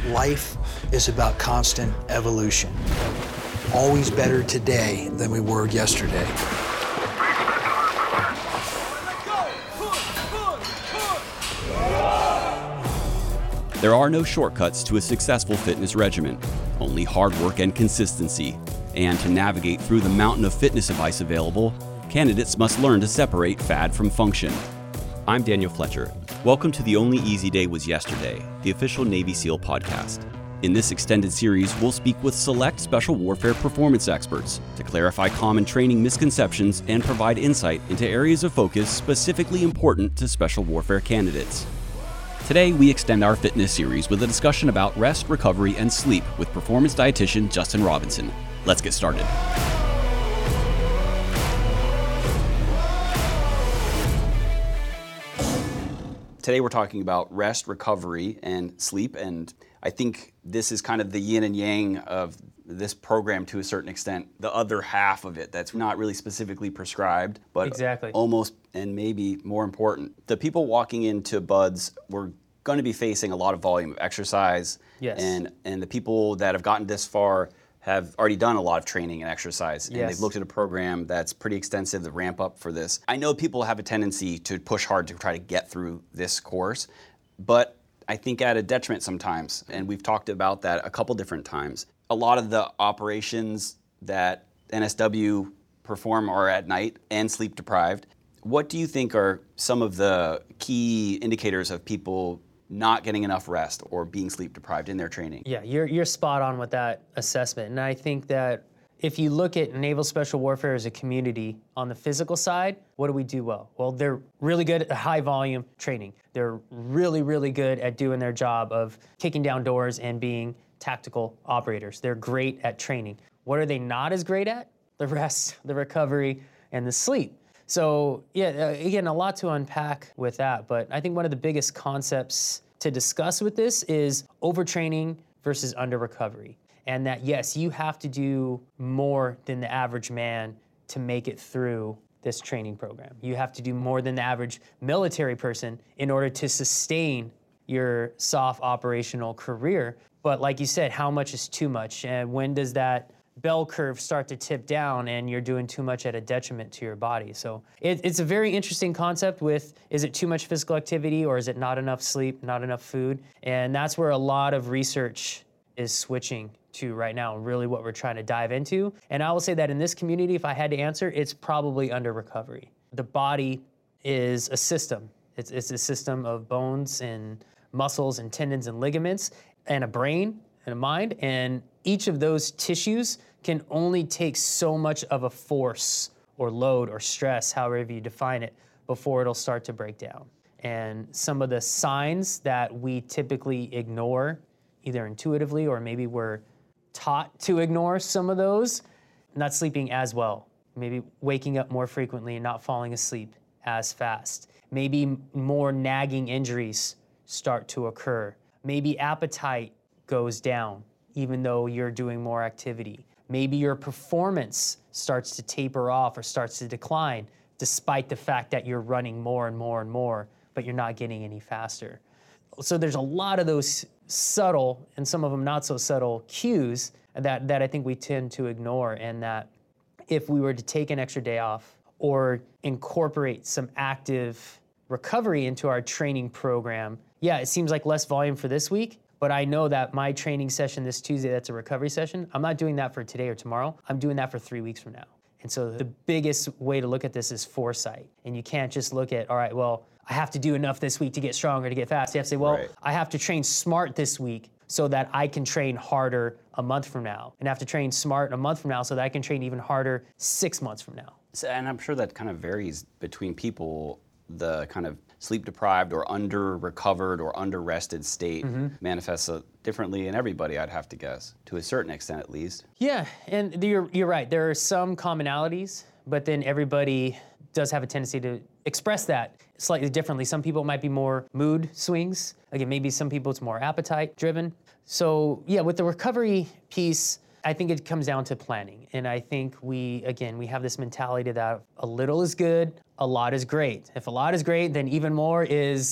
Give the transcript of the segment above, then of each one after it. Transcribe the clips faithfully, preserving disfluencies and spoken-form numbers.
Life is about constant evolution. Always better today than we were yesterday. There are no shortcuts to a successful fitness regimen, only hard work and consistency. And to navigate through the mountain of fitness advice available, candidates must learn to separate fad from function. I'm Daniel Fletcher. Welcome to The Only Easy Day Was Yesterday, the official Navy SEAL podcast. In this extended series, we'll speak with select special warfare performance experts to clarify common training misconceptions and provide insight into areas of focus specifically important to special warfare candidates. Today, we extend our fitness series with a discussion about rest, recovery, and sleep with performance dietitian Justin Robinson. Let's get started. Today we're talking about rest, recovery, and sleep, and I think this is kind of the yin and yang of this program to a certain extent. The other half of it that's not really specifically prescribed, but exactly. almost and maybe more important. The people walking into BUD/S were going to be facing a lot of volume of exercise, yes. and, and the people that have gotten this far have already done a lot of training and exercise, and yes. they've looked at a program that's pretty extensive, the ramp up for this. I know people have a tendency to push hard to try to get through this course, but I think at a detriment sometimes, and we've talked about that a couple different times. A lot of the operations that N S W perform are at night and sleep deprived. What do you think are some of the key indicators of people not getting enough rest or being sleep deprived in their training? Yeah, you're you're spot on with that assessment. And I think that if you look at Naval Special Warfare as a community on the physical side, what do we do well? Well, they're really good at high volume training. They're really, really good at doing their job of kicking down doors and being tactical operators. They're great at training. What are they not as great at? The rest, the recovery, and the sleep. So yeah, uh, again, a lot to unpack with that, but I think one of the biggest concepts to discuss with this is overtraining versus under recovery. And that yes, you have to do more than the average man to make it through this training program. You have to do more than the average military person in order to sustain your soft operational career. But like you said, how much is too much? And when does that bell curve start to tip down and you're doing too much at a detriment to your body? So it, it's a very interesting concept with, is it too much physical activity or is it not enough sleep, not enough food? And that's where a lot of research is switching to right now, really what we're trying to dive into. And I will say that in this community, if I had to answer, it's probably under recovery. The body is a system. It's, it's a system of bones and muscles and tendons and ligaments and a brain and a mind, and each of those tissues can only take so much of a force or load or stress, however you define it, before it'll start to break down. And some of the signs that we typically ignore, either intuitively or maybe we're taught to ignore some of those, not sleeping as well, maybe waking up more frequently and not falling asleep as fast, maybe more nagging injuries start to occur, maybe appetite goes down even though you're doing more activity. Maybe your performance starts to taper off or starts to decline despite the fact that you're running more and more and more, but you're not getting any faster. So there's a lot of those subtle and some of them not so subtle cues that, that I think we tend to ignore, and that if we were to take an extra day off or incorporate some active recovery into our training program, yeah, it seems like less volume for this week, but I know that my training session this Tuesday, that's a recovery session, I'm not doing that for today or tomorrow. I'm doing that for three weeks from now. And so the biggest way to look at this is foresight. And you can't just look at, all right, well, I have to do enough this week to get stronger, to get fast. You have to say, well, right. I have to train smart this week so that I can train harder a month from now. And I have to train smart a month from now so that I can train even harder six months from now. So, and I'm sure that kind of varies between people. The kind of sleep deprived or under recovered or under rested state mm-hmm. manifests uh, differently in everybody, I'd have to guess, to a certain extent at least. Yeah, and you're, you're right. There are some commonalities, but then everybody does have a tendency to express that slightly differently. Some people might be more mood swings. Again, maybe some people it's more appetite driven. So yeah, with the recovery piece, I think it comes down to planning. And I think we, again, we have this mentality that a little is good, a lot is great. If a lot is great, then even more is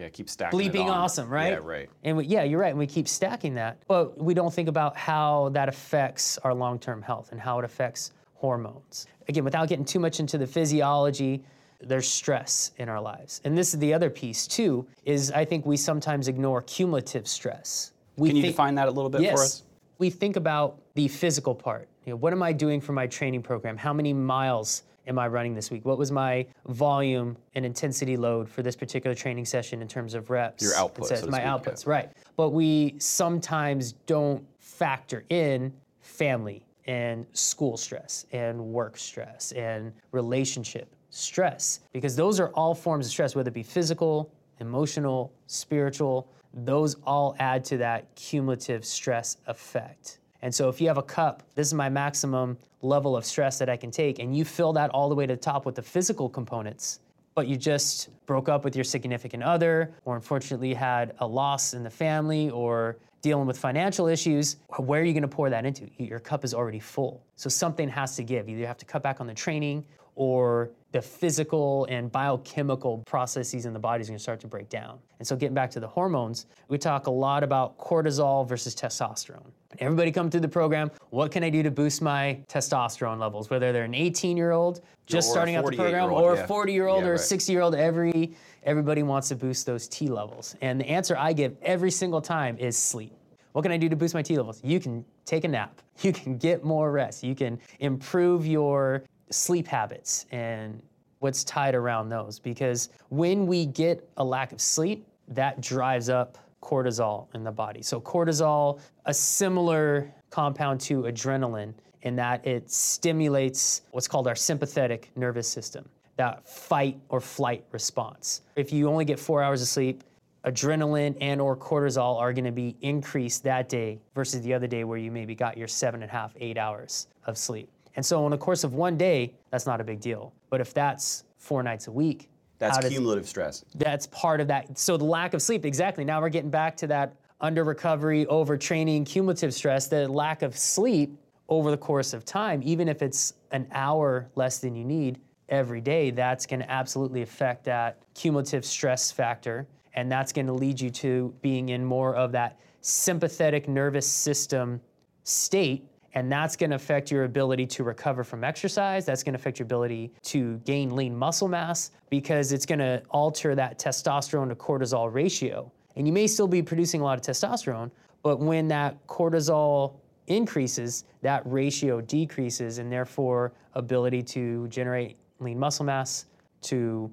Yeah, keep stacking it bleeping on. awesome, right? Yeah, right. And we, yeah, you're right, and we keep stacking that, but we don't think about how that affects our long-term health and how it affects hormones. Again, without getting too much into the physiology, there's stress in our lives. And this is the other piece too, is I think we sometimes ignore cumulative stress. We Can you think, define that a little bit yes, for us? We think about the physical part. You know, what am I doing for my training program? How many miles am I running this week? What was my volume and intensity load for this particular training session in terms of reps? Your output, It says so to my speak, outputs, yeah. right. But we sometimes don't factor in family and school stress and work stress and relationship stress, because those are all forms of stress, whether it be physical, emotional, spiritual, those all add to that cumulative stress effect. And so if you have a cup, this is my maximum level of stress that I can take, and you fill that all the way to the top with the physical components, but you just broke up with your significant other, or unfortunately had a loss in the family, or dealing with financial issues, where are you gonna pour that into? Your cup is already full. So something has to give. Either you have to cut back on the training, or the physical and biochemical processes in the body is gonna start to break down. And so getting back to the hormones, we talk a lot about cortisol versus testosterone. Everybody come through the program, what can I do to boost my testosterone levels? Whether they're an eighteen-year-old just Or a starting out the program, forty-eight-year-old, or yeah. a forty-year-old Yeah, or a right. sixty-year-old, every, everybody wants to boost those T levels. And the answer I give every single time is sleep. What can I do to boost my T levels? You can take a nap. You can get more rest. You can improve your sleep habits and what's tied around those. Because when we get a lack of sleep, that drives up cortisol in the body. So cortisol, a similar compound to adrenaline in that it stimulates what's called our sympathetic nervous system, that fight or flight response. If you only get four hours of sleep, adrenaline and or cortisol are gonna be increased that day versus the other day where you maybe got your seven and a half, eight hours of sleep. And so in the course of one day, that's not a big deal. But if that's four nights a week, That's how does- cumulative stress. that's part of that. So the lack of sleep, exactly. Now we're getting back to that under recovery, overtraining, cumulative stress, the lack of sleep over the course of time, even if it's an hour less than you need every day, that's gonna absolutely affect that cumulative stress factor. And that's gonna lead you to being in more of that sympathetic nervous system state. And that's gonna affect your ability to recover from exercise. That's gonna affect your ability to gain lean muscle mass, because it's gonna alter that testosterone to cortisol ratio. And you may still be producing a lot of testosterone, but when that cortisol increases, that ratio decreases, and therefore ability to generate lean muscle mass, to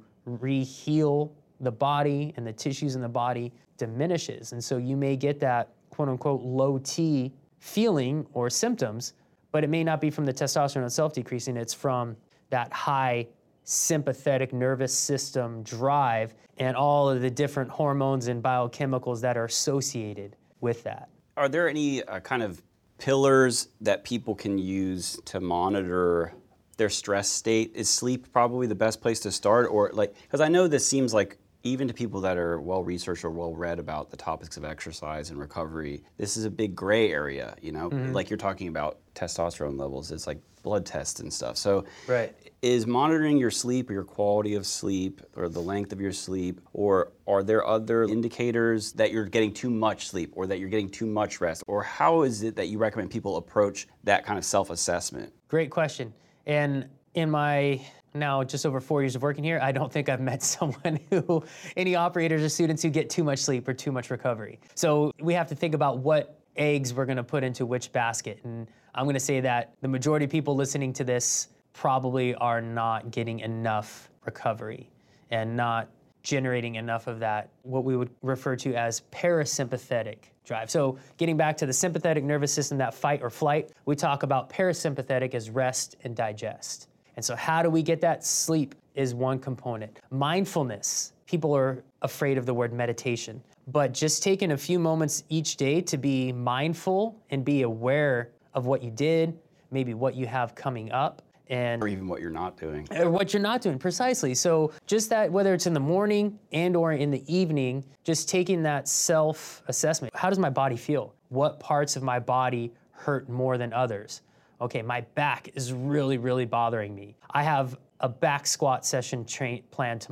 re-heal the body and the tissues in the body diminishes. And so you may get that quote unquote low T feeling or symptoms, but it may not be from the testosterone itself decreasing, it's from that high sympathetic nervous system drive and all of the different hormones and biochemicals that are associated with that. Are there any uh, kind of pillars that people can use to monitor their stress state? Is sleep probably the best place to start? Or like, because I know this seems like even to people that are well-researched or well-read about the topics of exercise and recovery, this is a big gray area, you know? Mm-hmm. Like you're talking about testosterone levels, it's like blood tests and stuff. So right. Is monitoring your sleep or your quality of sleep or the length of your sleep, or are there other indicators that you're getting too much sleep or that you're getting too much rest? Or how is it that you recommend people approach that kind of self-assessment? Great question. And in my now just over four years of working here, I don't think I've met someone who, any operators or students who get too much sleep or too much recovery. So we have to think about what eggs we're gonna put into which basket. And I'm gonna say that the majority of people listening to this probably are not getting enough recovery and not generating enough of that, what we would refer to as parasympathetic drive. So getting back to the sympathetic nervous system, that fight or flight, we talk about parasympathetic as rest and digest. And so how do we get that? Sleep is one component. Mindfulness, people are afraid of the word meditation, but just taking a few moments each day to be mindful and be aware of what you did, maybe what you have coming up, and or even what you're not doing. Or what you're not doing, precisely. So just that, whether it's in the morning and or in the evening, just taking that self-assessment. How does my body feel? What parts of my body hurt more than others? Okay, my back is really, really bothering me. I have a back squat session train planned tomorrow.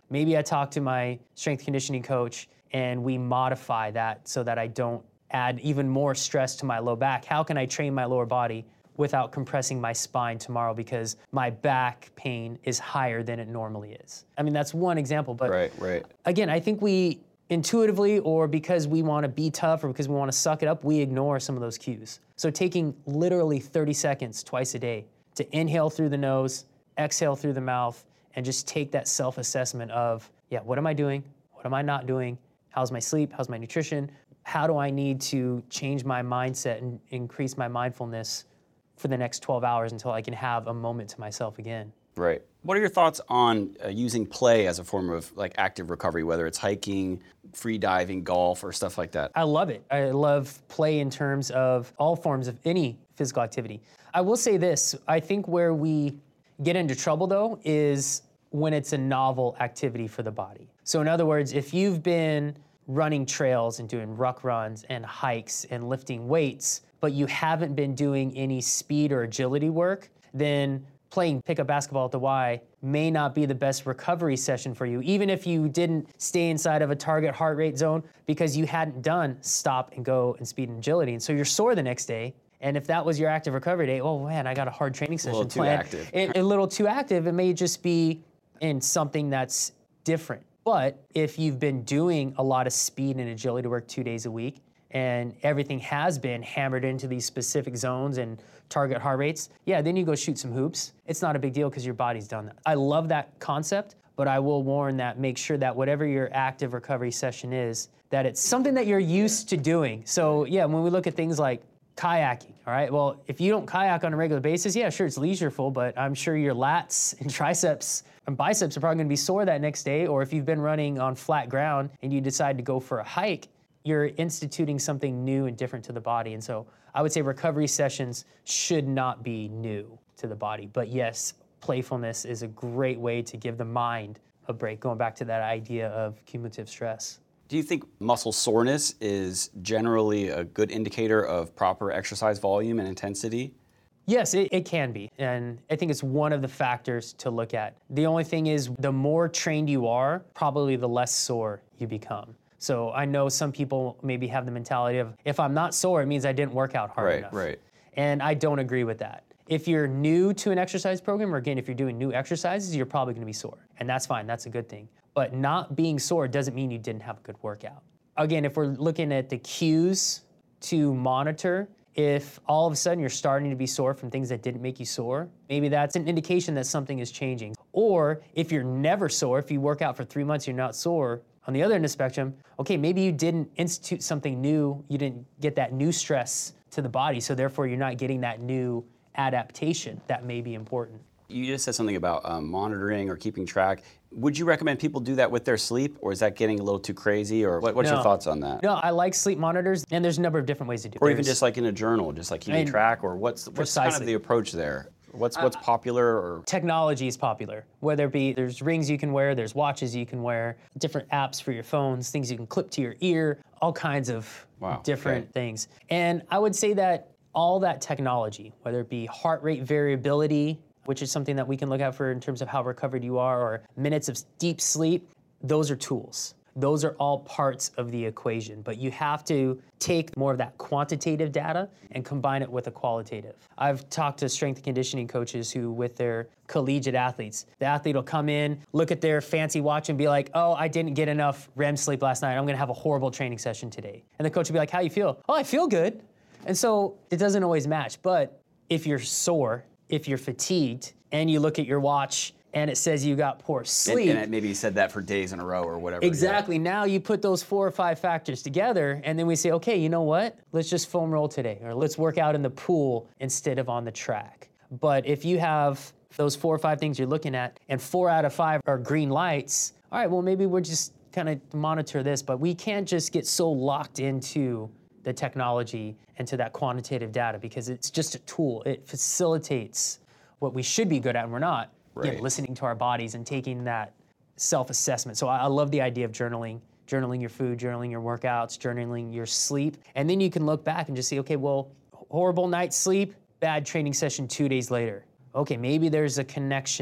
Maybe I talk to my strength conditioning coach and we modify that so that I don't add even more stress to my low back. How can I train my lower body without compressing my spine tomorrow because my back pain is higher than it normally is? I mean, that's one example, but Right, right. again, I think we intuitively, or because we want to be tough or because we want to suck it up, we ignore some of those cues. So taking literally thirty seconds twice a day to inhale through the nose, exhale through the mouth, and just take that self-assessment of, yeah, what am I doing? What am I not doing? How's my sleep? How's my nutrition? How do I need to change my mindset and increase my mindfulness for the next twelve hours until I can have a moment to myself again? Right. What are your thoughts on uh, using play as a form of like active recovery, whether it's hiking, free diving, golf, or stuff like that? I love it. I love play in terms of all forms of any physical activity. I will say this, I think where we get into trouble though is when it's a novel activity for the body. So in other words, if you've been running trails and doing ruck runs and hikes and lifting weights, but you haven't been doing any speed or agility work, then playing pickup basketball at the Y may not be the best recovery session for you, even if you didn't stay inside of a target heart rate zone because you hadn't done stop and go and speed and agility. And so you're sore the next day. And if that was your active recovery day, oh man, I got a hard training session A little too planned. active. A, a little too active. It may just be in something that's different. But if you've been doing a lot of speed and agility work two days a week, and everything has been hammered into these specific zones and target heart rates, yeah, then you go shoot some hoops. It's not a big deal because your body's done that. I love that concept, but I will warn that make sure that whatever your active recovery session is, that it's something that you're used to doing. So yeah, when we look at things like kayaking, all right, well, if you don't kayak on a regular basis, yeah, sure, it's leisureful, but I'm sure your lats and triceps and biceps are probably gonna be sore that next day, or if you've been running on flat ground and you decide to go for a hike, you're instituting something new and different to the body. And so I would say recovery sessions should not be new to the body. But yes, playfulness is a great way to give the mind a break, going back to that idea of cumulative stress. Do you think muscle soreness is generally a good indicator of proper exercise volume and intensity? Yes, it, it can be. And I think it's one of the factors to look at. The only thing is the more trained you are, probably the less sore you become. So I know some people maybe have the mentality of, if I'm not sore, it means I didn't work out hard Right, enough. right. And I don't agree with that. If you're new to an exercise program, or again, if you're doing new exercises, you're probably gonna be sore. And that's fine, that's a good thing. But not being sore doesn't mean you didn't have a good workout. Again, if we're looking at the cues to monitor, if all of a sudden you're starting to be sore from things that didn't make you sore, maybe that's an indication that something is changing. Or if you're never sore, if you work out for three months, you're not sore, on the other end of the spectrum, okay, maybe you didn't institute something new, you didn't get that new stress to the body, so therefore you're not getting that new adaptation that may be important. You just said something about um, monitoring or keeping track. Would you recommend people do that with their sleep, or is that getting a little too crazy, or what, what's No. your thoughts on that? No, I like sleep monitors, and there's a number of different ways to do it. Or even There's- just like in a journal, just like keeping And- track, or what's, what's kind of Precisely. the approach there? What's what's popular, or Technology is popular, whether it be there's rings you can wear, there's watches you can wear, different apps for your phones, things you can clip to your ear, all kinds of Wow, different okay. things. And I would say that all that technology, whether it be heart rate variability, which is something that we can look at for in terms of how recovered you are, or minutes of deep sleep, those are tools. Those are all parts of the equation, but you have to take more of that quantitative data and combine it with a qualitative. I've talked to strength and conditioning coaches who, with their collegiate athletes, the athlete will come in, look at their fancy watch and be like, oh, I didn't get enough R E M sleep last night, I'm gonna have a horrible training session today. And the coach will be like, how you feel? Oh, I feel good. And so it doesn't always match, but if you're sore, if you're fatigued, and you look at your watch and it says you got poor and, sleep. and it maybe you said that for days in a row or whatever. yeah. Exactly. Now you put those four or five factors together, and then we say, okay, you know what? Let's just foam roll today, or let's work out in the pool instead of on the track. But if you have those four or five things you're looking at, and four out of five are green lights, all right, well, maybe we're just kind of monitor this, but we can't just get so locked into the technology and to that quantitative data, because it's just a tool. It facilitates what we should be good at, and we're not. Again, Right. listening to our bodies and taking that self-assessment. So I, I love the idea of journaling, journaling your food, journaling your workouts, journaling your sleep. And then you can look back and just say, okay, well, horrible night's sleep, bad training session two days later. Okay, maybe there's a connection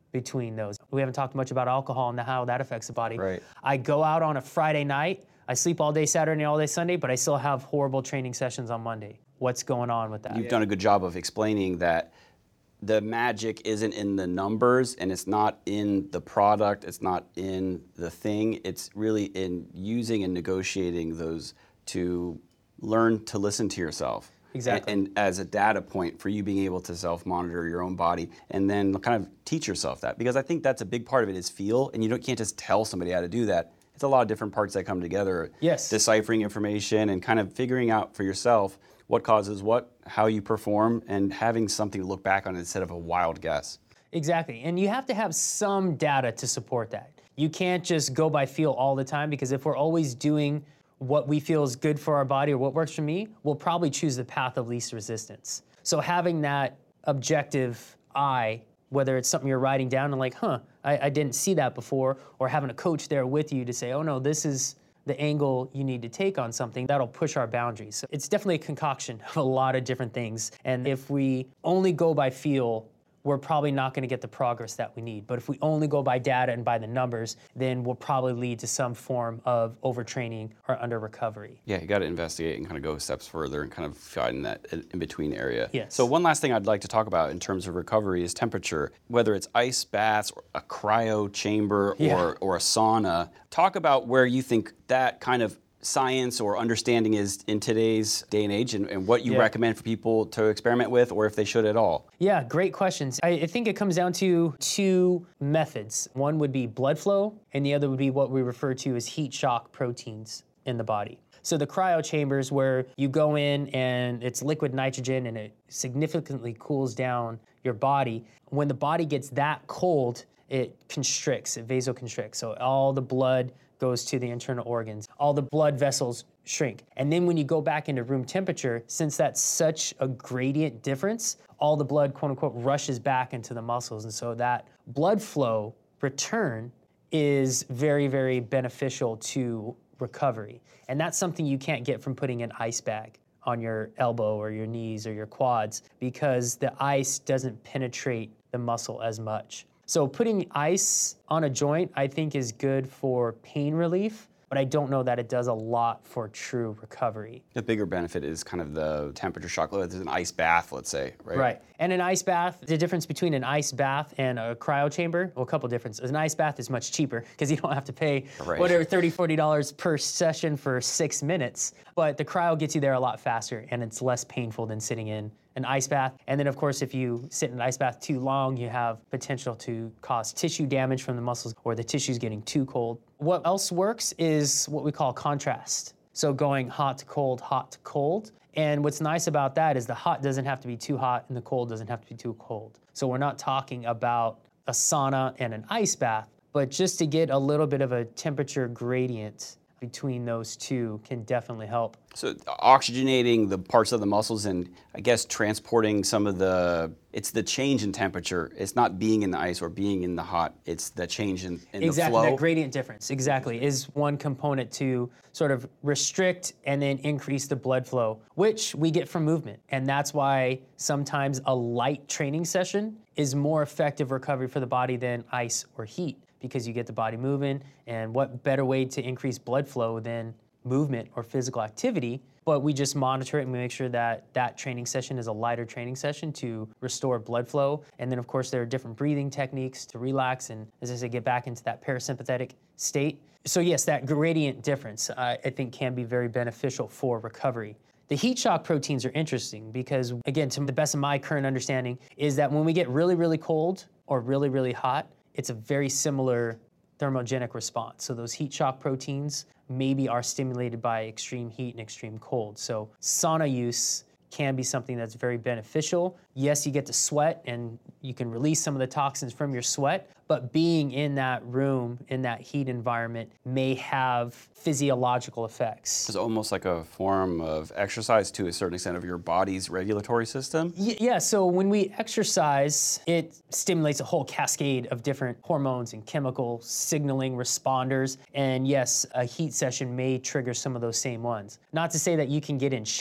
between those. We haven't talked much about alcohol and how that affects the body. Right. I go out on a Friday night, I sleep all day Saturday and all day Sunday, but I still have horrible training sessions on Monday. What's going on with that? You've done a good job of explaining that the magic isn't in the numbers and it's not in the product, it's not in the thing, it's really in using and negotiating those to learn to listen to yourself. Exactly. And, and as a data point for you being able to self-monitor your own body and then kind of teach yourself that. Because I think that's a big part of it is feel, and you don't, can't just tell somebody how to do that. It's a lot of different parts that come together. Yes. Deciphering information and kind of figuring out for yourself what causes what, how you perform, and having something to look back on instead of a wild guess. Exactly, and you have to have some data to support that. You can't just go by feel all the time, because if we're always doing what we feel is good for our body or what works for me, we'll probably choose the path of least resistance. So having that objective eye, whether it's something you're writing down and like, huh, I, I didn't see that before, or having a coach there with you to say, oh no, this is the angle you need to take on something, that'll push our boundaries. So it's definitely a concoction of a lot of different things. And if we only go by feel, we're probably not going to get the progress that we need. But if we only go by data and by the numbers, then we'll probably lead to some form of overtraining or under recovery. Yeah, you got to investigate and kind of go steps further and kind of find that in-between area. Yes. So one last thing I'd like to talk about in terms of recovery is temperature. Whether it's ice baths, or a cryo chamber, Yeah. or, or a sauna. Talk about where you think that kind of science or understanding is in today's day and age, and, and what you Yeah. recommend for people to experiment with, or if they should at all. Yeah, great questions. I, I think it comes down to two methods. One would be blood flow, and the other would be what we refer to as heat shock proteins in the body. So the cryo chambers, where you go in and it's liquid nitrogen and it significantly cools down your body. When the body gets that cold, it constricts, it vasoconstricts. So all the blood goes to the internal organs. All the blood vessels shrink. And then when you go back into room temperature, since that's such a gradient difference, all the blood, quote unquote, rushes back into the muscles. And so that blood flow return is very, very beneficial to recovery. And that's something you can't get from putting an ice bag on your elbow or your knees or your quads, because the ice doesn't penetrate the muscle as much. So putting ice on a joint, I think, is good for pain relief, but I don't know that it does a lot for true recovery. The bigger benefit is kind of the temperature shock. There's an ice bath, let's say, right? Right. And an ice bath, the difference between an ice bath and a cryo chamber, well, a couple differences. An ice bath is much cheaper because you don't have to pay Right. whatever, thirty dollars, forty dollars per session for six minutes. But the cryo gets you there a lot faster, and it's less painful than sitting in an ice bath. And then, of course, if you sit in an ice bath too long, you have potential to cause tissue damage from the muscles, or the tissue's getting too cold. What else works is what we call contrast. So going hot to cold, hot to cold. And what's nice about that is the hot doesn't have to be too hot and the cold doesn't have to be too cold. So we're not talking about a sauna and an ice bath, but just to get a little bit of a temperature gradient between those two can definitely help. So oxygenating the parts of the muscles and I guess transporting some of the, it's the change in temperature. It's not being in the ice or being in the hot. It's the change in, in Exactly, the flow. that gradient difference, exactly, is one component to sort of restrict and then increase the blood flow, which we get from movement. And that's why sometimes a light training session is more effective recovery for the body than ice or heat, because you get the body moving, and what better way to increase blood flow than movement or physical activity. But we just monitor it and we make sure that that training session is a lighter training session to restore blood flow. And then, of course, there are different breathing techniques to relax and, as I said, get back into that parasympathetic state. So yes, that gradient difference, uh, I think, can be very beneficial for recovery. The heat shock proteins are interesting because, again, to the best of my current understanding, is that when we get really, really cold or really, really hot, it's a very similar thermogenic response. So those heat shock proteins maybe are stimulated by extreme heat and extreme cold. So sauna use can be something that's very beneficial. Yes, you get to sweat and you can release some of the toxins from your sweat, but being in that room, in that heat environment, may have physiological effects. It's almost like a form of exercise to a certain extent of your body's regulatory system. Y- yeah, so when we exercise, it stimulates a whole cascade of different hormones and chemical signaling responders. And yes, a heat session may trigger some of those same ones. Not to say that you can get in shape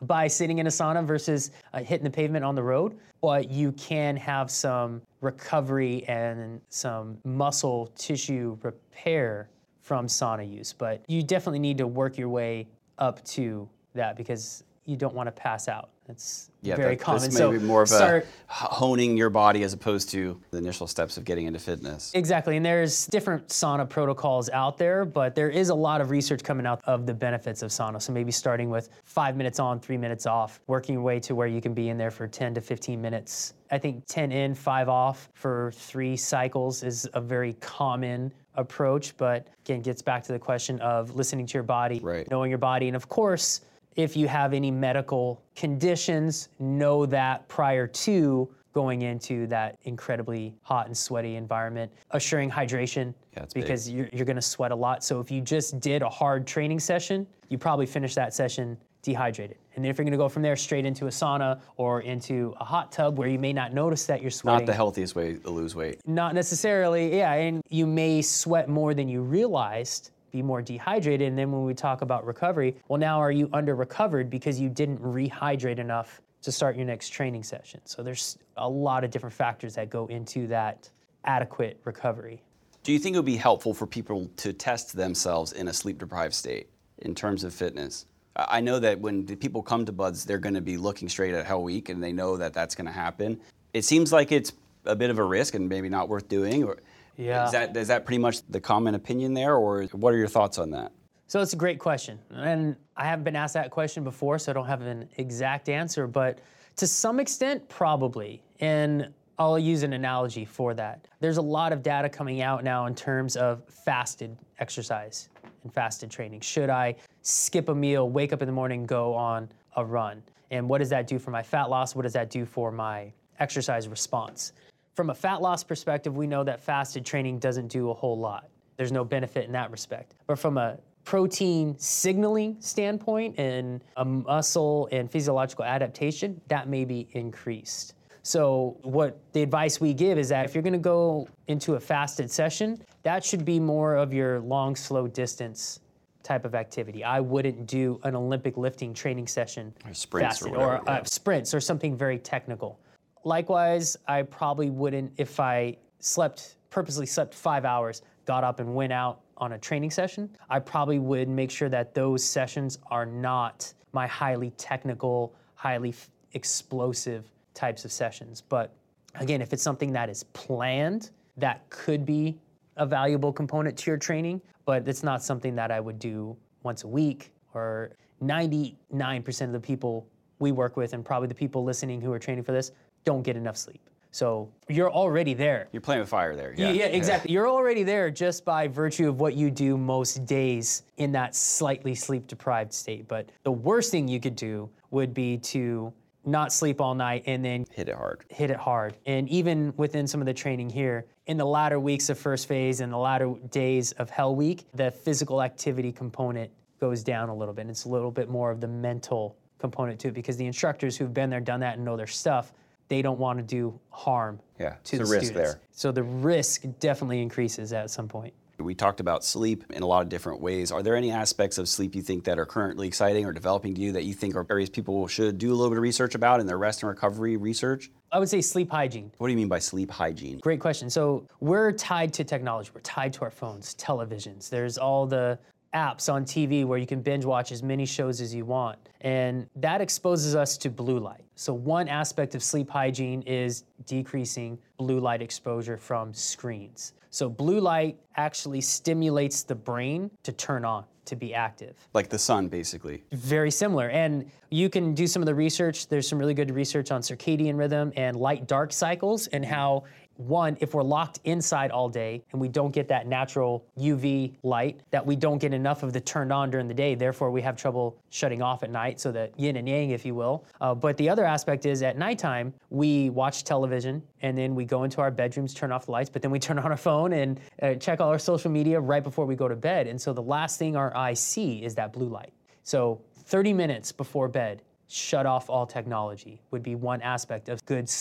by sitting in a sauna versus uh, hitting the pavement on the road, but you can have some recovery and some muscle tissue repair from sauna use. But you definitely need to work your way up to that because you don't want to pass out. It's yeah, very that, common. This may so be more of start, a honing your body as opposed to the initial steps of getting into fitness. Exactly, and there's different sauna protocols out there, but there is a lot of research coming out of the benefits of sauna. So maybe starting with five minutes on, three minutes off, working your way to where you can be in there for ten to fifteen minutes. I think ten in, five off for three cycles is a very common approach, but again, gets back to the question of listening to your body, right. knowing your body, and of course, if you have any medical conditions, know that prior to going into that incredibly hot and sweaty environment. Assuring hydration, yeah, it's because big. you're, you're gonna sweat a lot. So if you just did a hard training session, you probably finish that session dehydrated. And then if you're gonna go from there straight into a sauna or into a hot tub where you may not notice that you're sweating. Not the healthiest way to lose weight. Not necessarily, yeah, and you may sweat more than you realized, be more dehydrated, and then when we talk about recovery, well, now are you under recovered because you didn't rehydrate enough to start your next training session? So there's a lot of different factors that go into that adequate recovery. Do you think it would be helpful for people to test themselves in a sleep-deprived state in terms of fitness? I know that when the people come to Buds, they're going to be looking straight at Hell Week, and they know that that's going to happen. It seems like it's a bit of a risk and maybe not worth doing. Or Yeah. Is that, is that pretty much the common opinion there, or what are your thoughts on that? So it's a great question. And I haven't been asked that question before, so I don't have an exact answer, but to some extent, probably. And I'll use an analogy for that. There's a lot of data coming out now in terms of fasted exercise and fasted training. Should I skip a meal, wake up in the morning, go on a run? And what does that do for my fat loss? What does that do for my exercise response? From a fat loss perspective, we know that fasted training doesn't do a whole lot. There's no benefit in that respect. But from a protein signaling standpoint and a muscle and physiological adaptation, that may be increased. So what the advice we give is that if you're gonna go into a fasted session, that should be more of your long, slow distance type of activity. I wouldn't do an Olympic lifting training session Or sprints fasted, or whatever, or uh, yeah. sprints or something very technical. Likewise, I probably wouldn't, if I slept, purposely slept five hours, got up and went out on a training session, I probably would make sure that those sessions are not my highly technical, highly f- explosive types of sessions. But again, if it's something that is planned, that could be a valuable component to your training, but it's not something that I would do once a week. Or ninety-nine percent of the people we work with, and probably the people listening who are training for this, don't get enough sleep. So you're already there. You're playing with fire there. Yeah, Yeah, yeah, exactly. You're already there just by virtue of what you do most days in that slightly sleep-deprived state. But the worst thing you could do would be to not sleep all night and then Hit it hard. hit it hard. And even within some of the training here, in the latter weeks of first phase and the latter days of Hell Week, the physical activity component goes down a little bit. It's a little bit more of the mental component to it, because the instructors who've been there, done that, and know their stuff, they don't want to do harm Yeah, to it's the a risk students. there. So the risk definitely increases at some point. We talked about sleep in a lot of different ways. Are there any aspects of sleep you think that are currently exciting or developing to you that you think are areas people should do a little bit of research about in their rest and recovery research? I would say sleep hygiene. What do you mean by sleep hygiene? Great question. So we're tied to technology. We're tied to our phones, televisions. There's all the apps on T V where you can binge watch as many shows as you want. And that exposes us to blue light. So one aspect of sleep hygiene is decreasing blue light exposure from screens. So blue light actually stimulates the brain to turn on, to be active. Like the sun, basically. Very similar. And you can do some of the research. There's some really good research on circadian rhythm and light-dark cycles, and how, one, if we're locked inside all day and we don't get that natural U V light, that we don't get enough of the turned on during the day, therefore we have trouble shutting off at night, so that yin and yang, if you will. Uh, but the other aspect is at nighttime, we watch television and then we go into our bedrooms, turn off the lights, but then we turn on our phone and uh, check all our social media right before we go to bed. And so the last thing our eyes see is that blue light. So thirty minutes before bed, shut off all technology would be one aspect of good sleep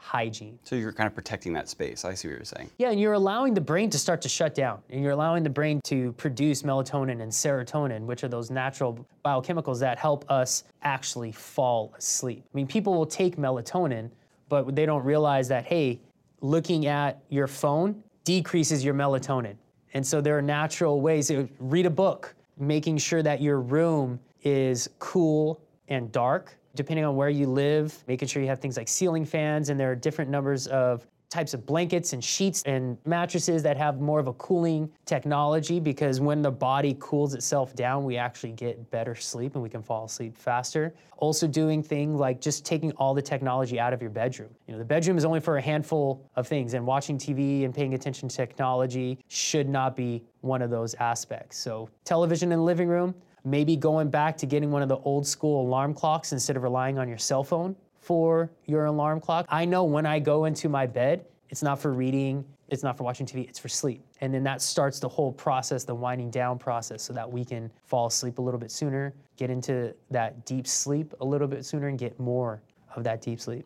hygiene. So you're kind of protecting that space. I see what you're saying. Yeah, and you're allowing the brain to start to shut down, and you're allowing the brain to produce melatonin and serotonin, which are those natural biochemicals that help us actually fall asleep. I mean, people will take melatonin, but they don't realize that, hey, looking at your phone decreases your melatonin. And so there are natural ways to read a book, making sure that your room is cool and dark, depending on where you live, making sure you have things like ceiling fans, and there are different numbers of types of blankets and sheets and mattresses that have more of a cooling technology, because when the body cools itself down, we actually get better sleep and we can fall asleep faster. Also doing things like just taking all the technology out of your bedroom. You know, the bedroom is only for a handful of things, and watching T V and paying attention to technology should not be one of those aspects. So television in the living room, maybe going back to getting one of the old school alarm clocks instead of relying on your cell phone for your alarm clock. I know when I go into my bed, it's not for reading, it's not for watching T V, it's for sleep. And then that starts the whole process, the winding down process, so that we can fall asleep a little bit sooner, get into that deep sleep a little bit sooner, and get more of that deep sleep.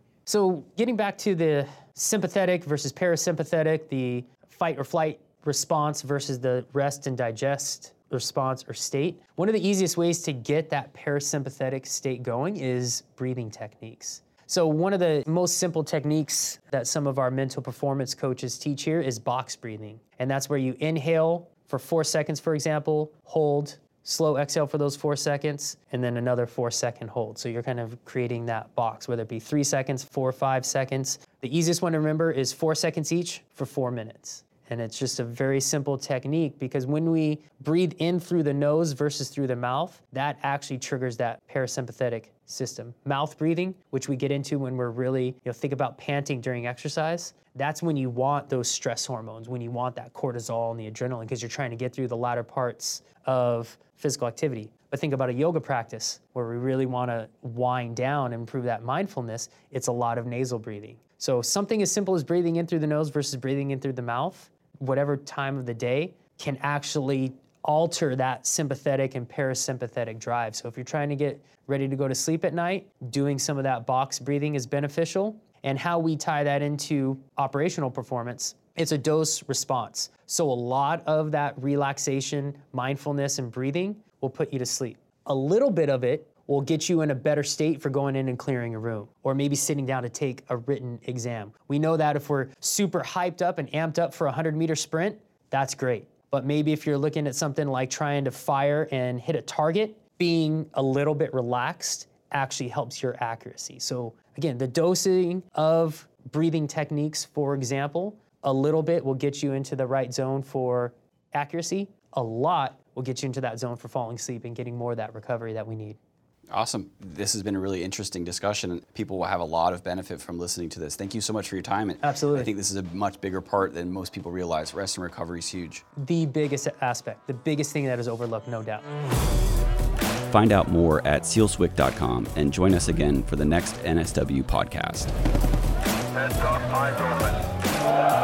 So getting back to the sympathetic versus parasympathetic, the fight or flight response versus the rest and digest response or state. One of the easiest ways to get that parasympathetic state going is breathing techniques. So one of the most simple techniques that some of our mental performance coaches teach here is box breathing. And that's where you inhale for four seconds, for example, hold, slow exhale for those four seconds, and then another four second hold. So you're kind of creating that box, whether it be three seconds, four, five seconds. The easiest one to remember is four seconds each for four minutes. And it's just a very simple technique, because when we breathe in through the nose versus through the mouth, that actually triggers that parasympathetic system. Mouth breathing, which we get into when we're really, you know, think about panting during exercise. That's when you want those stress hormones, when you want that cortisol and the adrenaline, because you're trying to get through the latter parts of physical activity. But think about a yoga practice where we really want to wind down and improve that mindfulness. It's a lot of nasal breathing. So something as simple as breathing in through the nose versus breathing in through the mouth, whatever time of the day, can actually alter that sympathetic and parasympathetic drive. So if you're trying to get ready to go to sleep at night, doing some of that box breathing is beneficial. And how we tie that into operational performance, it's a dose response. So a lot of that relaxation, mindfulness, and breathing will put you to sleep. A little bit of it will get you in a better state for going in and clearing a room, or maybe sitting down to take a written exam. We know that if we're super hyped up and amped up for a hundred meter sprint, that's great. But maybe if you're looking at something like trying to fire and hit a target, being a little bit relaxed actually helps your accuracy. So again, the dosing of breathing techniques, for example, a little bit will get you into the right zone for accuracy. A lot will get you into that zone for falling asleep and getting more of that recovery that we need. Awesome. This has been a really interesting discussion, and people will have a lot of benefit from listening to this. Thank you so much for your time. Absolutely. I think this is a much bigger part than most people realize. Rest and recovery is huge. The biggest aspect, the biggest thing that is overlooked, no doubt. Find out more at seal swick dot com and join us again for the next N S W podcast. Heads up, eyes open.